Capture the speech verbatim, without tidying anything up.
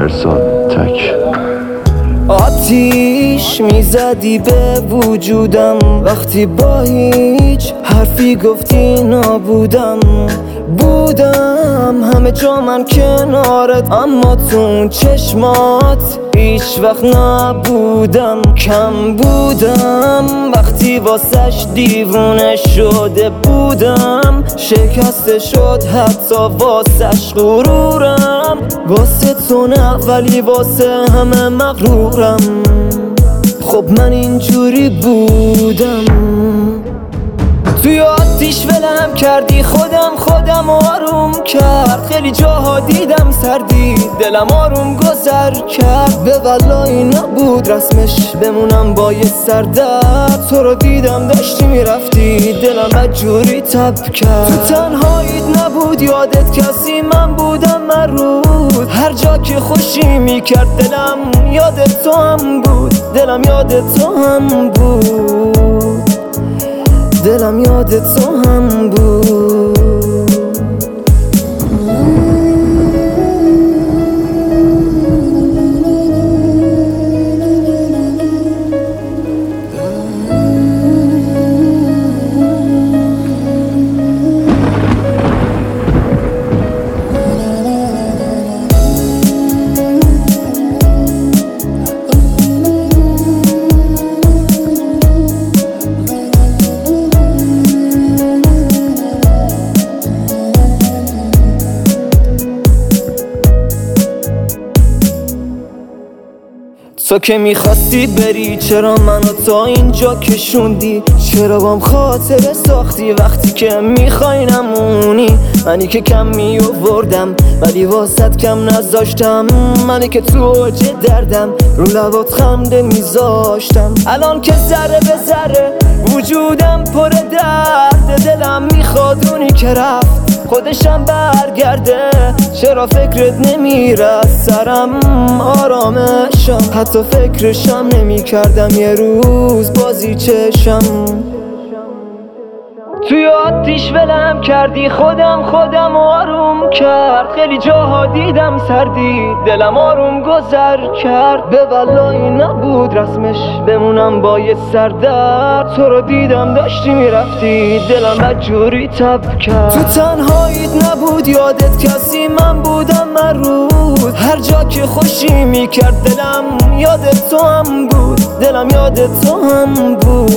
سال تک. آتیش میزدی به وجودم وقتی با هیچ حرفی گفتی نابودم بودم همه جا من کنارت، اما تو اون چشمات هیچ وقت نبودم. کم بودم وقتی واسش دیوونه شده بودم، شکسته شد حتی واسش غرورم. واسه تو نه ولی واسه همه مغرورم. خب من اینجوری بودم. توی آتیش ولم کردی، خودم خودم آروم کرد. خیلی جاها دیدم سردی، دلم آروم گذر کرد. به والایی نبود رسمش بمونم با یه سردرد. تو رو دیدم داشتی میرفتی، دلم بدجوری تب کرد. تو تنهاییت نبود یادت کسی، من بودم مرود. هر جا که خوشی میکرد دلم یادت تو هم بود. دلم یادت تو هم بود. دلم یادت تو هم بود. تو که میخواستی بری، چرا منو تا اینجا کشوندی؟ چرا بام خاطره ساختی وقتی که میخوای نمونی؟ منی که کم میووردم ولی واسط کم نذاشتم. منی که تو اوج دردم رو لبات خنده میذاشتم. الان که ذره به ذره وجودم پر درد، دلم میخواد اونی که رفت خودشم برگرده. چرا فکرت نمیره سرم آرامشم؟ حتی فکرشم نمی کردم یه روز بازی چشم. توی آتیش ولم کردی، خودم خودم آروم کرد. خیلی جاها دیدم سردی، دلم آروم گذر کرد. به والایی نبود رسمش بمونم با یه سردرد. تو رو دیدم داشتی میرفتی، دلم بدجوری تب کرد. تو تنهاییت نبود یادت کسی، من بودم مرود. هر جا که خوشی میکرد دلم یادت تو هم بود. دلم یادت تو هم بود.